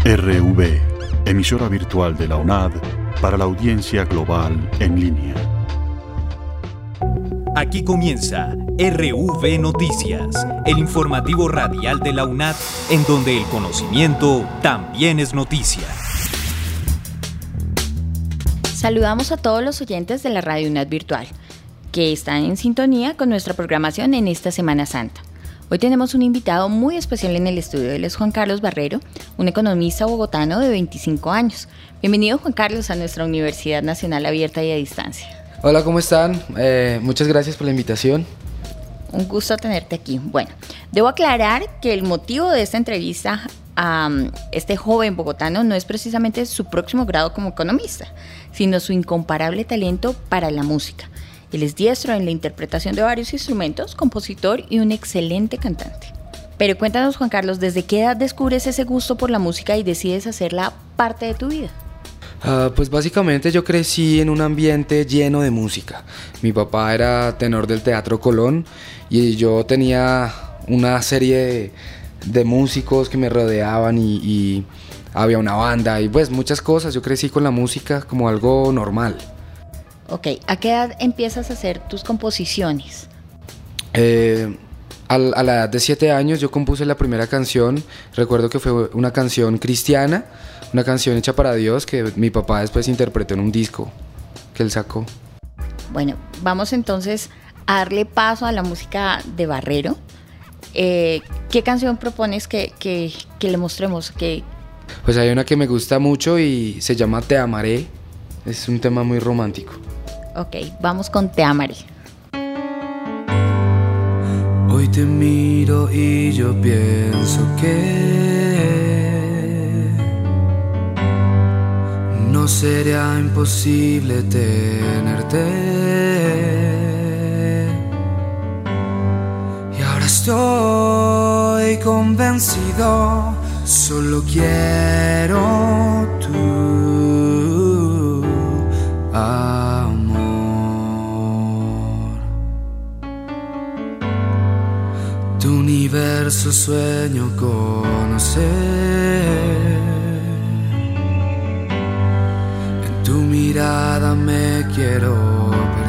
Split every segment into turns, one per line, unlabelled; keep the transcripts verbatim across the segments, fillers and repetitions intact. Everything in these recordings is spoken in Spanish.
R V, emisora virtual de la UNAD para la audiencia global en línea.
Aquí comienza R V Noticias, el informativo radial de la UNAD, en donde el conocimiento también es noticia.
Saludamos a todos los oyentes de la Radio UNAD Virtual, que están en sintonía con nuestra programación en esta Semana Santa. Hoy tenemos un invitado muy especial en el estudio. Él es Juan Carlos Barrero, un economista bogotano de veinticinco años. Bienvenido, Juan Carlos, a nuestra Universidad Nacional Abierta y a Distancia.
Hola, ¿cómo están? Eh, muchas gracias por la invitación.
Un gusto tenerte aquí. Bueno, debo aclarar que el motivo de esta entrevista a um, este joven bogotano no es precisamente su próximo grado como economista, sino su incomparable talento para la música. Él es diestro en la interpretación de varios instrumentos, compositor y un excelente cantante. Pero cuéntanos, Juan Carlos, ¿desde qué edad descubres ese gusto por la música y decides hacerla parte de tu vida?
Uh, pues básicamente yo crecí en un ambiente lleno de música. Mi papá era tenor del Teatro Colón y yo tenía una serie de, de músicos que me rodeaban y, y había una banda y pues muchas cosas. Yo crecí con la música como algo normal.
Ok, ¿a qué edad empiezas a hacer tus composiciones?
Eh, a, a la edad de siete años yo compuse la primera canción. Recuerdo que fue una canción cristiana, una canción hecha para Dios que mi papá después interpretó en un disco que él sacó.
Bueno, vamos entonces a darle paso a la música de Barrero. Eh, ¿Qué canción propones que, que, que le mostremos? Que...
Pues hay una que me gusta mucho y se llama Te Amaré. Es un tema muy romántico.
Ok, vamos con Te Amaré.
Hoy te miro y yo pienso que no sería imposible tenerte. Y ahora estoy convencido, solo quiero tu amor. Tu universo sueño conocer. En tu mirada me quiero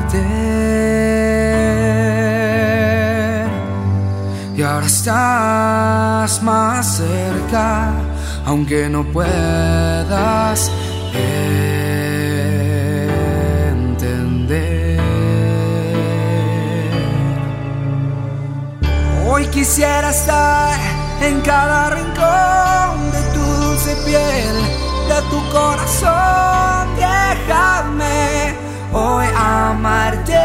perder. Y ahora estás más cerca, aunque no puedas entender. Hoy quisiera estar en cada rincón de tu dulce piel, de tu corazón. Déjame hoy amarte.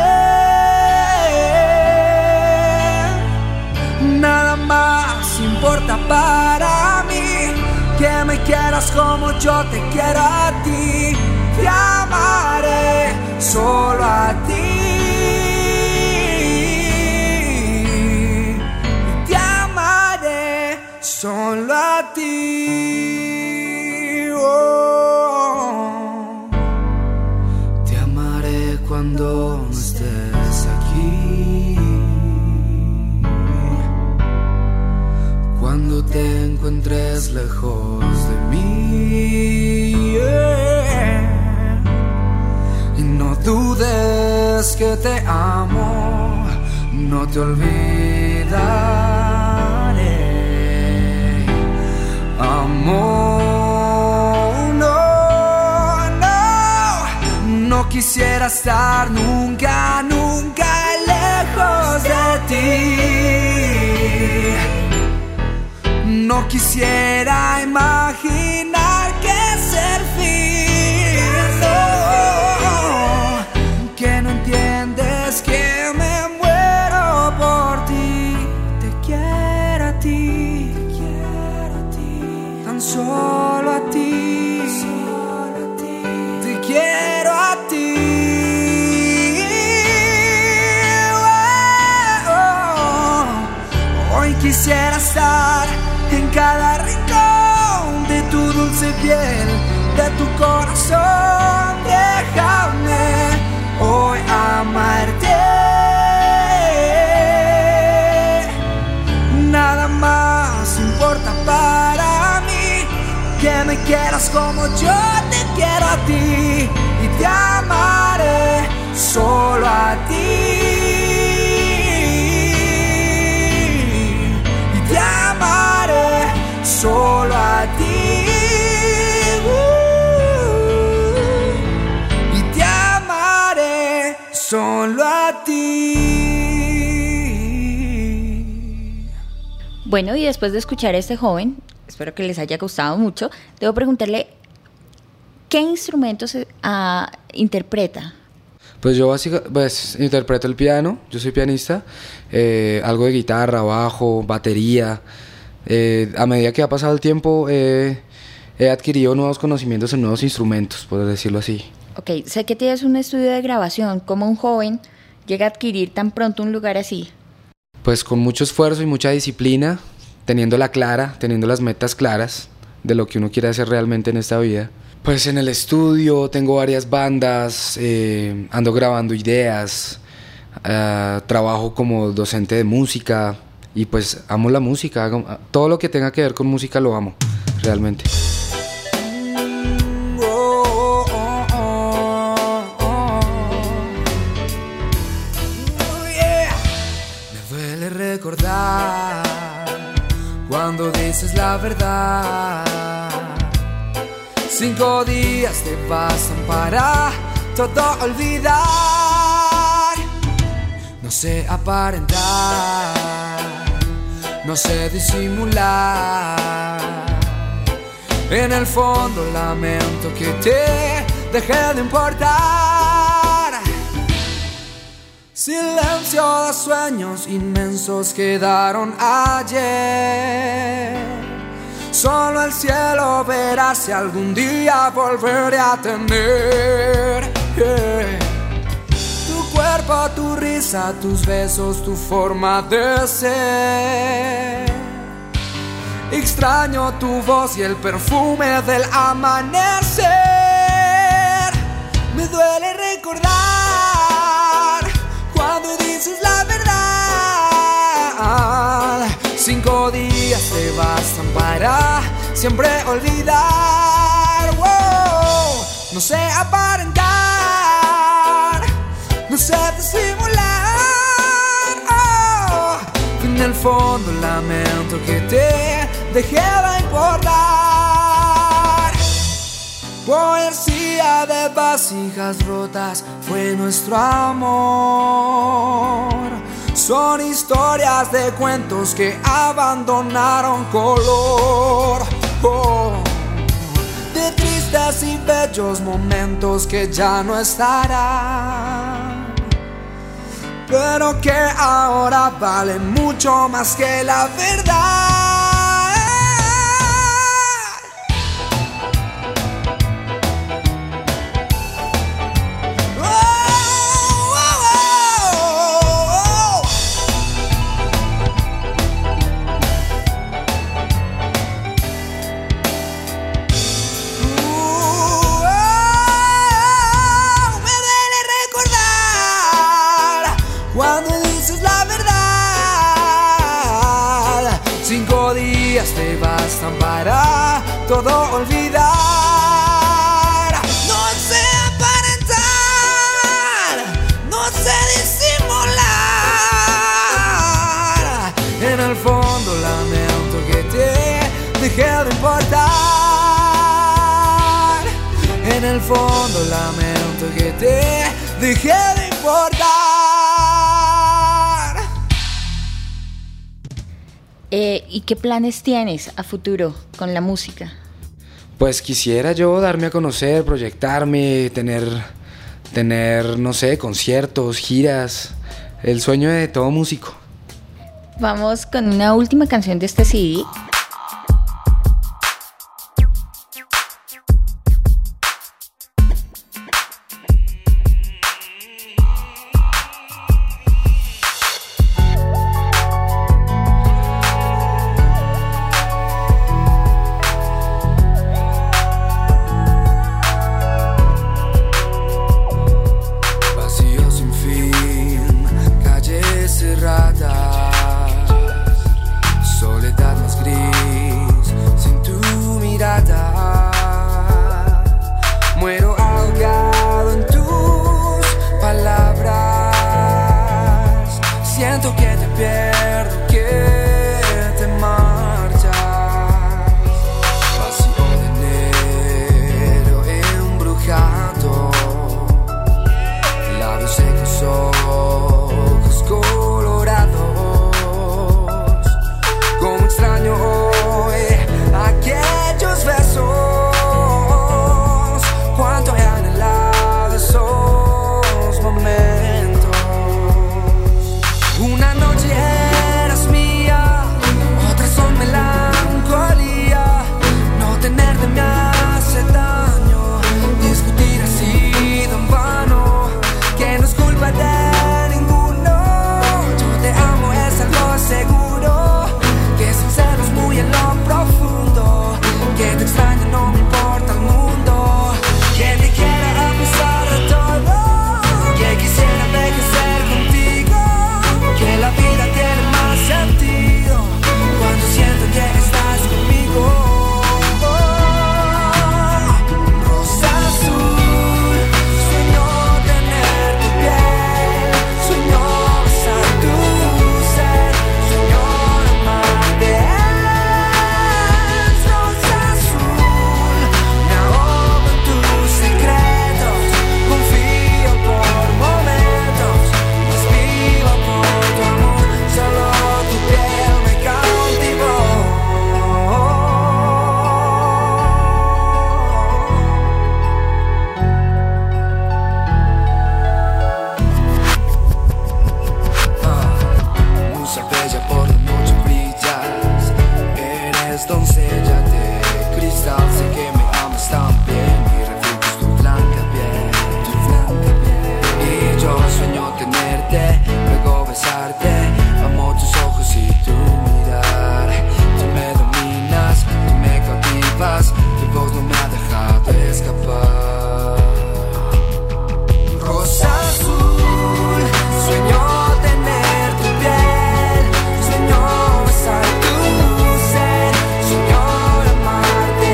Nada más importa para mí, que me quieras como yo te quiero a ti. Te amaré solo a ti. Te amaré solo a ti. Oh. Te amaré cuando no estés aquí. Cuando te encuentres lejos de mí, yeah. Y no dudes que te amo, no te olvidaré, amor. No, no, no quisiera estar nunca, nunca lejos de ti. No quisiera imaginar que ser fin, no, que no entiendes que me muero por ti. Te quiero a ti, te quiero a ti, tan solo a ti, solo a ti. Te quiero a ti. Oh, oh. Hoy quisiera estar en cada rincón de tu dulce piel, de tu corazón. Déjame hoy amarte. Nada más importa para mí, que me quieras como yo te quiero a ti, y te amaré solo a ti, y te amaré solo a ti, uh, y te amaré solo a ti.
Bueno, y después de escuchar a este joven, espero que les haya gustado mucho, debo preguntarle, ¿qué instrumentos uh, interpreta?
Pues yo básicamente pues, interpreto el piano, yo soy pianista, eh, algo de guitarra, bajo, batería. Eh, a medida que ha pasado el tiempo eh, he adquirido nuevos conocimientos en nuevos instrumentos, por decirlo así.
Ok, sé que tienes un estudio de grabación. ¿Cómo un joven llega a adquirir tan pronto un lugar así?
Pues con mucho esfuerzo y mucha disciplina, teniéndola clara, teniendo las metas claras de lo que uno quiere hacer realmente en esta vida. Pues en el estudio tengo varias bandas, eh, ando grabando ideas, uh, trabajo como docente de música y pues amo la música, hago, todo lo que tenga que ver con música lo amo, realmente.
Recordar cuando dices la verdad, cinco días te bastan para todo olvidar. No sé aparentar, no sé disimular, en el fondo lamento que te dejé de importar. Silencio de sueños inmensos quedaron ayer. Solo el cielo verá si algún día volveré a tener. Yeah. Tu cuerpo, tu risa, tus besos, tu forma de ser. Extraño tu voz y el perfume del amanecer. Me duele recordar cuando dices la verdad. Cinco días te bastan para siempre olvidar. Wow. No sé aparentar, no sé disimular. Oh. En el fondo lamento que te dejé de importar. Poesía de vasijas rotas fue nuestro amor. Son historias de cuentos que abandonaron color. Oh. De tristes y bellos momentos que ya no estarán, pero que ahora valen mucho más que la verdad. Te bastan para todo olvidar. No sé aparentar, no sé disimular. En el fondo lamento que te dejé de importar. En el fondo lamento que te dejé de importar.
Eh, ¿Y qué planes tienes a futuro con la música?
Pues quisiera yo darme a conocer, proyectarme, tener, tener, no sé, conciertos, giras, el sueño de todo músico.
Vamos con una última canción de este C D.
Soledad más gris. doncella de cristal, sé que me amas también. Mi refugio es tu blanca piel, tu blanca piel. Y yo sueño tenerte, luego besarte. Amo tus ojos y tu mirar. Tú me dominas, tú me cautivas. Tu voz no me ha dejado escapar. Rosa azul, sueño tener tu piel, sueño besar tu ser, sueño amarte.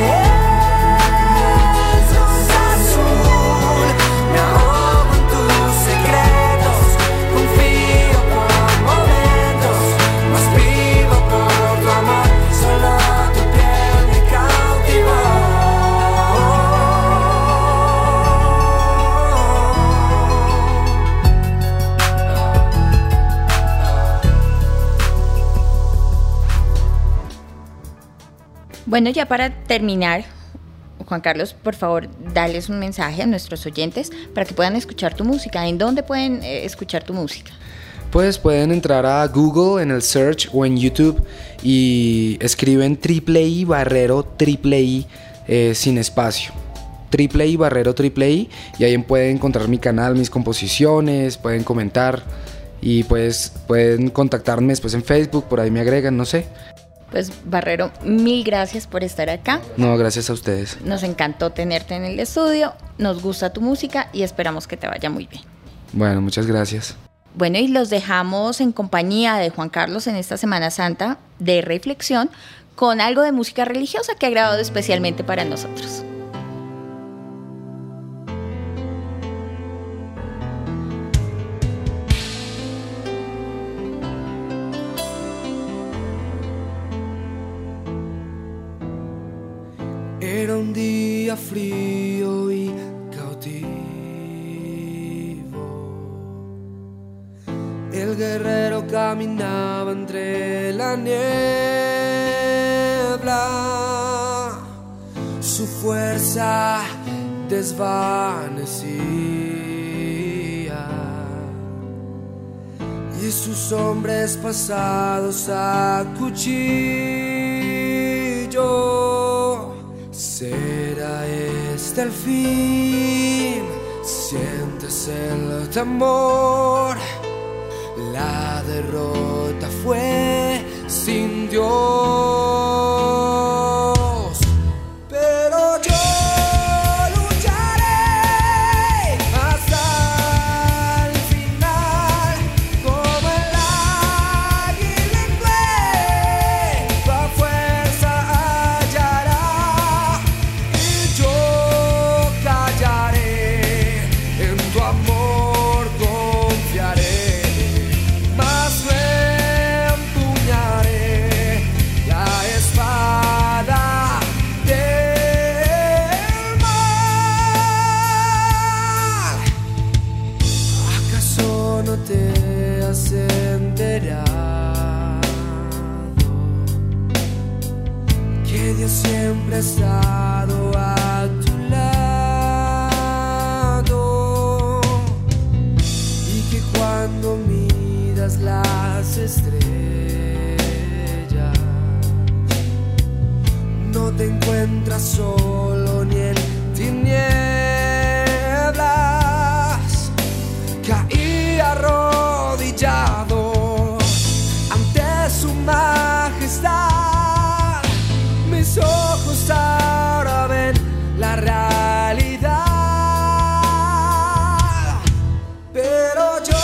Rosa azul, me ahogo en tus secretos, confío por momentos, más vivo por tu amor, solo tu piel me cautivó.
Bueno, ya para terminar, Juan Carlos, por favor, dales un mensaje a nuestros oyentes para que puedan escuchar tu música. ¿En dónde pueden eh, escuchar tu música?
Pues pueden entrar a Google en el search o en YouTube y escriben triple I Barrero triple I eh, sin espacio. Triple I Barrero triple I y ahí pueden encontrar mi canal, mis composiciones, pueden comentar y pues pueden contactarme después en Facebook, por ahí me agregan, no sé.
Pues Barrero, mil gracias por estar acá.
No, gracias a ustedes.
Nos encantó tenerte en el estudio, nos gusta tu música y esperamos que te vaya muy bien.
Bueno, muchas gracias.
Bueno, y los dejamos en compañía de Juan Carlos en esta Semana Santa de reflexión con algo de música religiosa que ha grabado especialmente para nosotros.
Era un día frío y cautivo. El guerrero caminaba entre la niebla. Su fuerza desvanecía y sus hombres pasados a cuchillo. ¿Será este el fin? Sientes el temor. La derrota fue sin Dios. Pero yo lucharé hasta el final, como el águila en nueva fuerza hallará. Y yo callaré, en tu amor confiaré. Más no empuñaré la espada del mal. ¿Acaso no te has enterado que Dios siempre ha estado a tu lado? Y que cuando miras las estrellas, no te encuentras solo ni en tinieblas. Caí arrodillado ante su majestad. Mis ojos ahora ven la realidad. Pero yo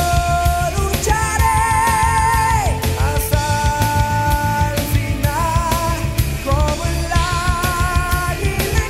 lucharé hasta el final, como el águila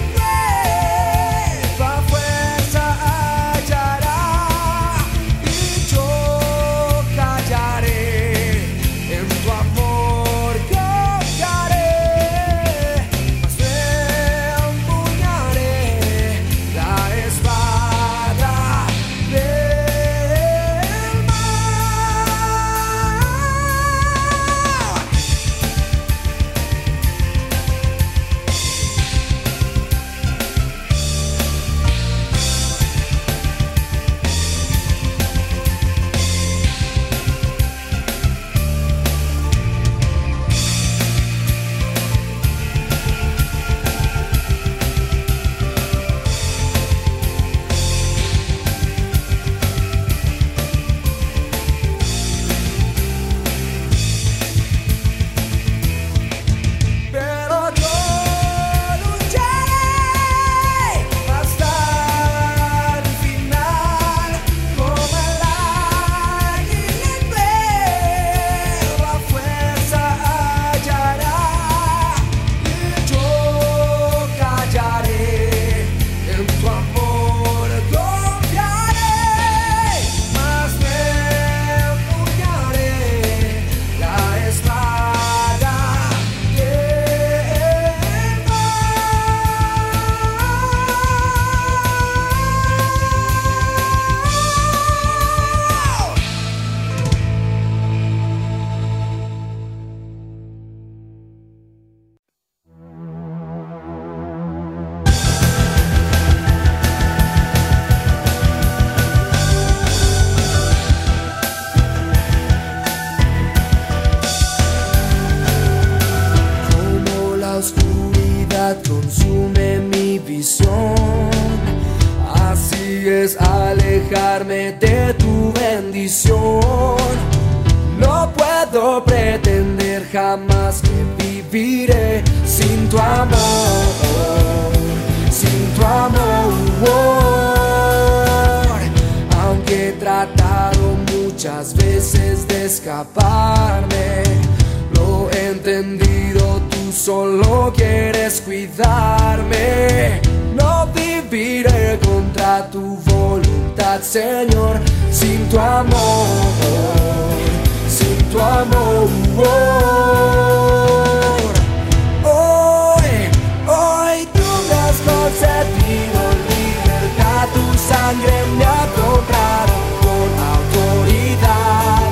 alejarme de tu bendición. No puedo pretender jamás que viviré sin tu amor, sin tu amor. Aunque he tratado muchas veces de escaparme, lo he entendido, tú solo quieres cuidarme. No viviré contra tu voluntad, Señor, sin tu amor, sin tu amor. Hoy, hoy tú me has concedido libertad, tu sangre me ha comprado con autoridad.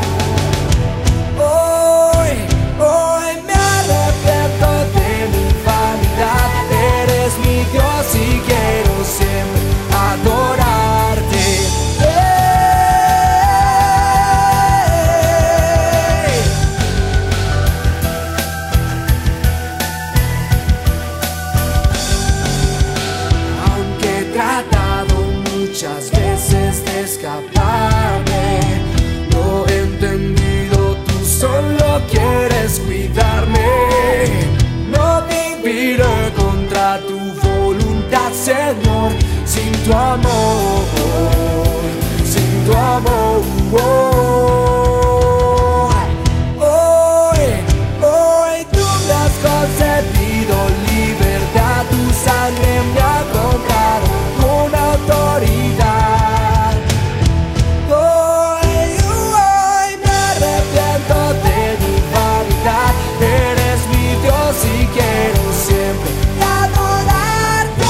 Hoy, hoy me arrepiento de mi vanidad, eres mi Dios y quiero siempre adorarte. Aunque he tratado muchas veces de escaparme, lo he entendido, tú solo quieres cuidarme. No viviré contra tu voluntad, Señor, sin tu amor, sin tu amor. Hoy, hoy tú me has concedido libertad, tu sangre me ha comprado con autoridad. Hoy, hoy me arrepiento de mi vanidad, eres mi Dios y quiero siempre adorarte.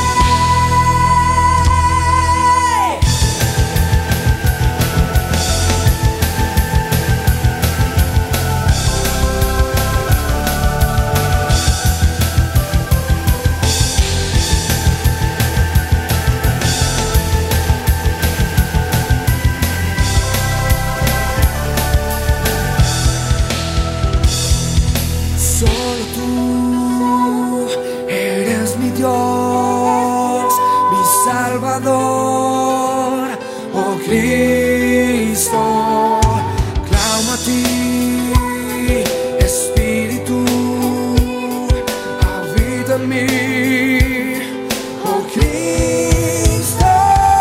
Solo tú eres mi Dios, mi Salvador, oh Cristo. Clamo a ti, Espíritu, habita en mí, oh Cristo.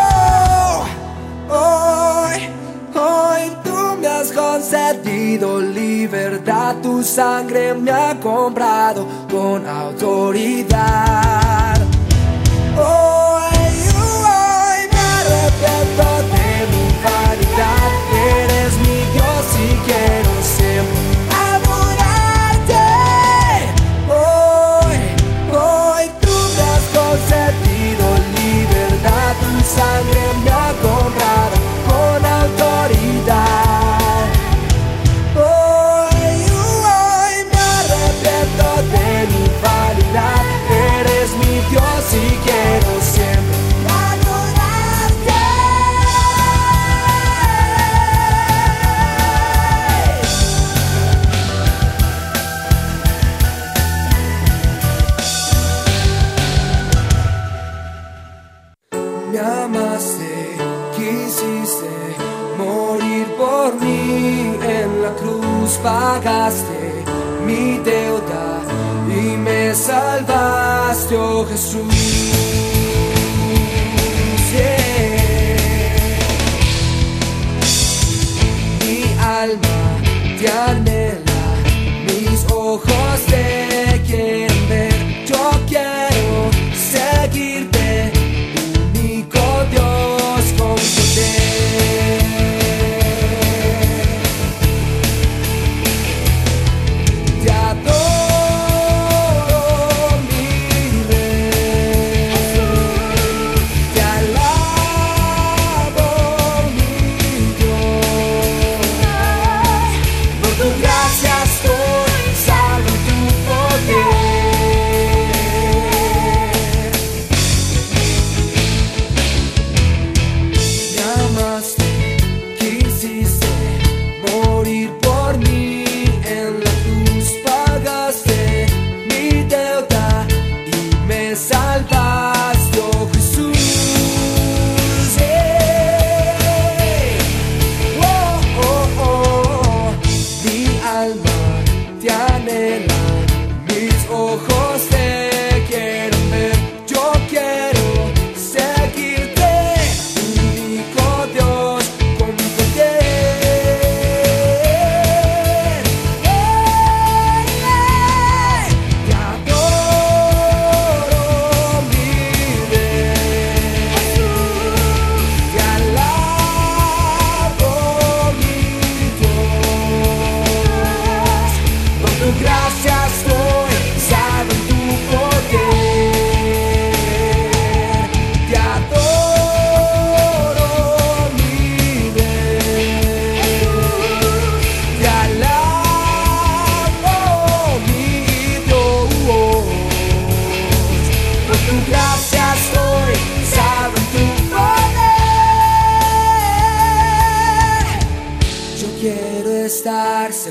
Hoy, hoy tú me has concedido libertad, tu sangre me ha comprado con autoridad. Hoy, hoy me arrepiento de mi vanidad, eres mi Dios y quiero siempre adorarte. Hoy, hoy tú me has concedido libertad, tu sangre me ha comprado con autoridad. Hoy, hoy me arrepiento de mi vanidad, eres mi Dios y quiero siempre adorarte. Me amaste, quisiste morir por mí, en la cruz pagaste mi deuda y me salvaste, oh Jesús. Yeah. Mi alma te anhela, mis ojos te quieren ver, yo quiero seguirte, único Dios con poder. Te adoro, mi Rey.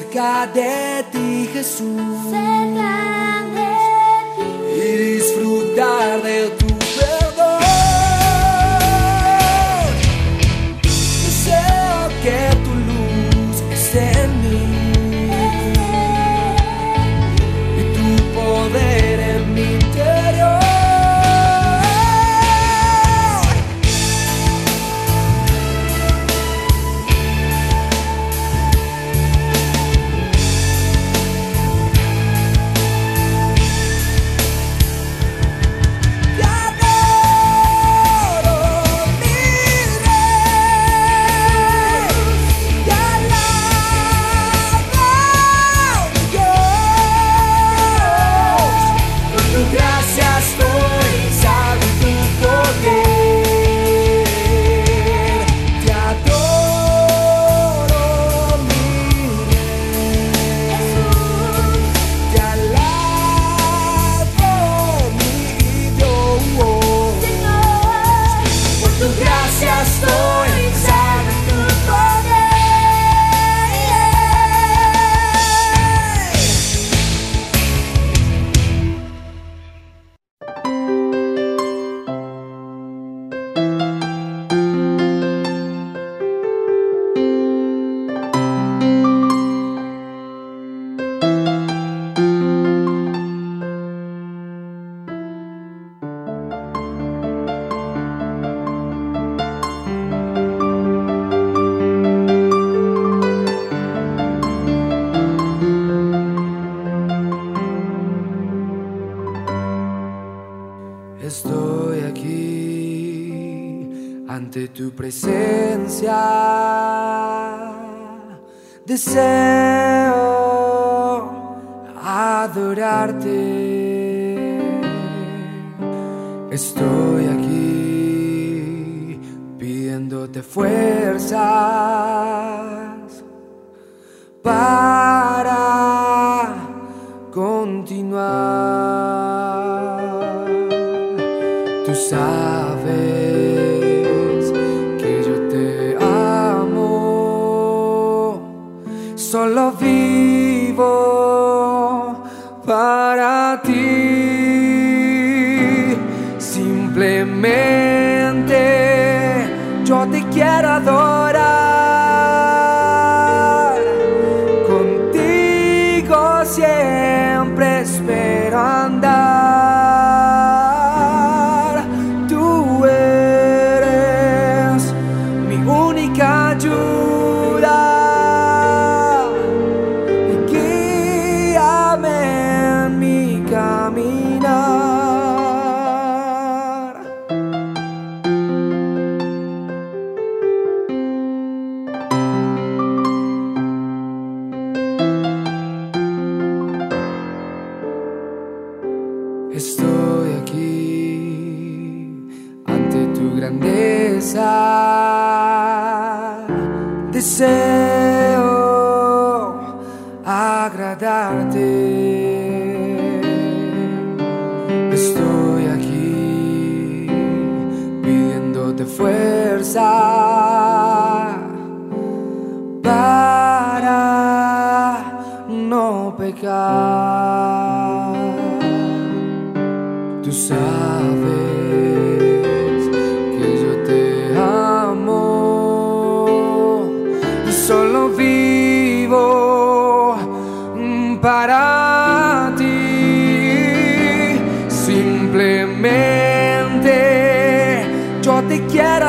cerca de ti, Jesús,
cerca de ti,
y disfrutar de tu perdón. Deseo que tu luz esté en mí y tu poder en mi interior. Estoy aquí ante tu presencia, deseo adorarte. Estoy aquí pidiéndote fuerzas para continuar. Tú sabes que yo te amo, solo vivo para ti. Simplemente yo te quiero adorar, contigo siempre espero andar. Estoy aquí ante tu grandeza, deseo agradarte. Estoy aquí pidiéndote fuerza para no pecar. Tú sabes que yo te amo y solo vivo para ti. Simplemente yo te quiero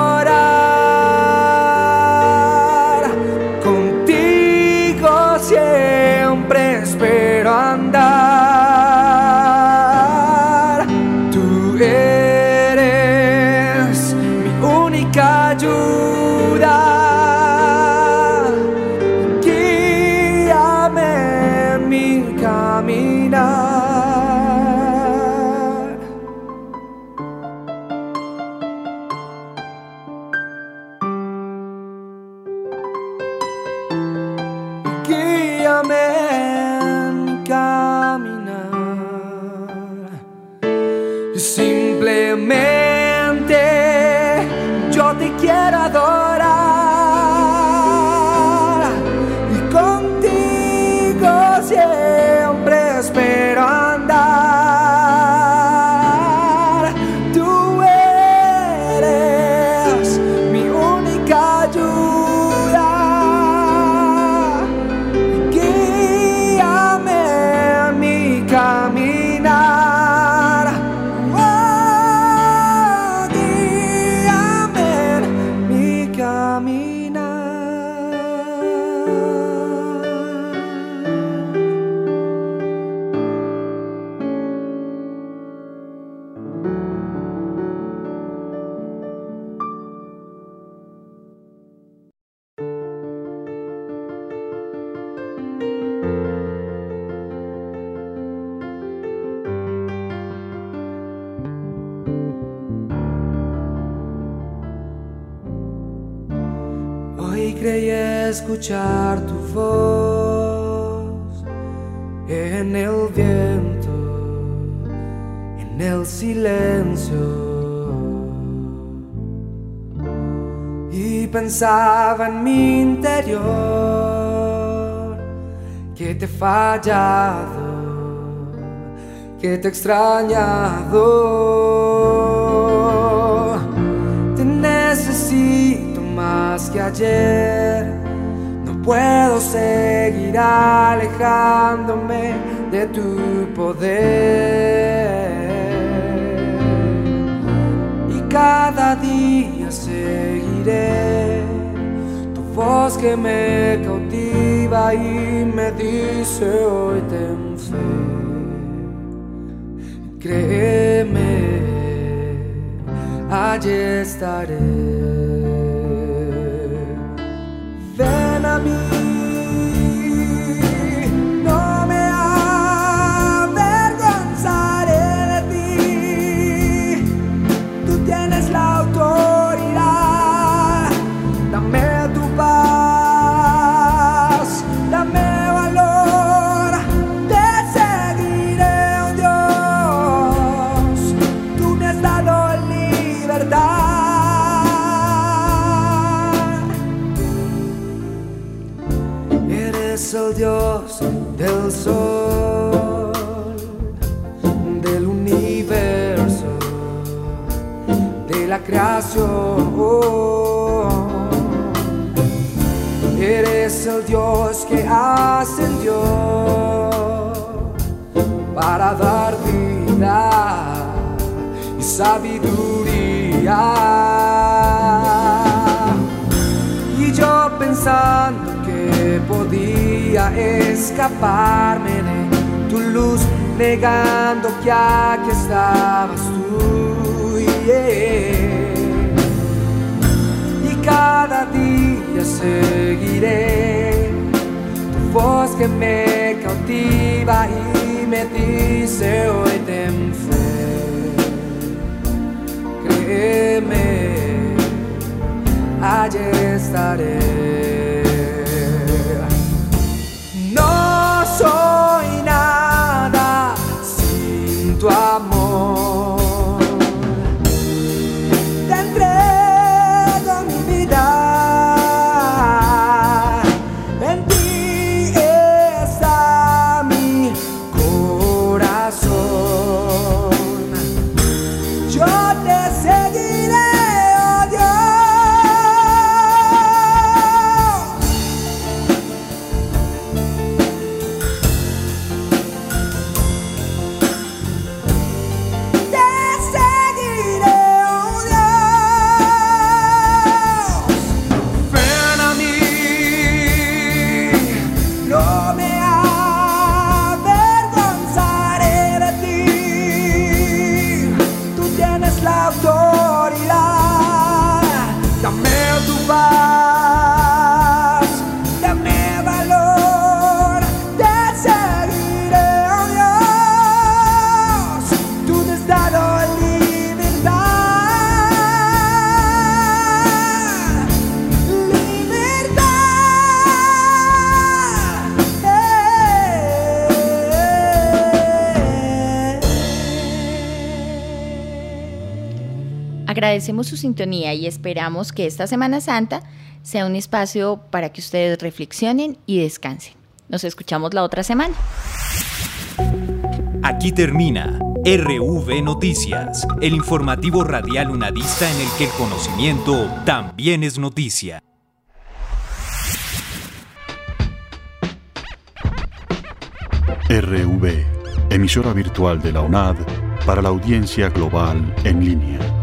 adorar, contigo siempre espero andar. Ayuda, guíame en mi caminar. Guíame en mi caminar. Simplemente yo te quiero adorar y contigo creí escuchar tu voz en el viento, en el silencio. Y pensaba en mi interior que te he fallado, que te he extrañado. Te necesito más que ayer. No puedo seguir alejándome de tu poder. Y cada día seguiré tu voz que me cautiva y me dice hoy ten fe. Créeme, allí estaré. Ven a mí, no me avergonzaré de ti. Tú tienes la autoridad. Dame tu paz, dame valor. Te seguiré, oh Dios. Tú me has dado libertad. Eres el Dios del sol, del universo, de la creación. Eres el Dios que ascendió para dar vida y sabiduría. Y yo pensando que podía escaparme de tu luz, negando que aquí estabas tú. Yeah. Y cada día seguiré tu voz que me cautiva y me dice hoy ten fe. Créeme, allí estaré. No soy nada sin tu amor. Te entrego mi vida. En ti está mi corazón. Yo te seguiré, oh
Agradecemos su sintonía y esperamos que esta Semana Santa sea un espacio para que ustedes reflexionen y descansen. Nos escuchamos la otra semana.
Aquí termina R V Noticias, el informativo radial unadista en el que el conocimiento también es noticia.
R V, emisora virtual de la UNAD para la audiencia global en línea.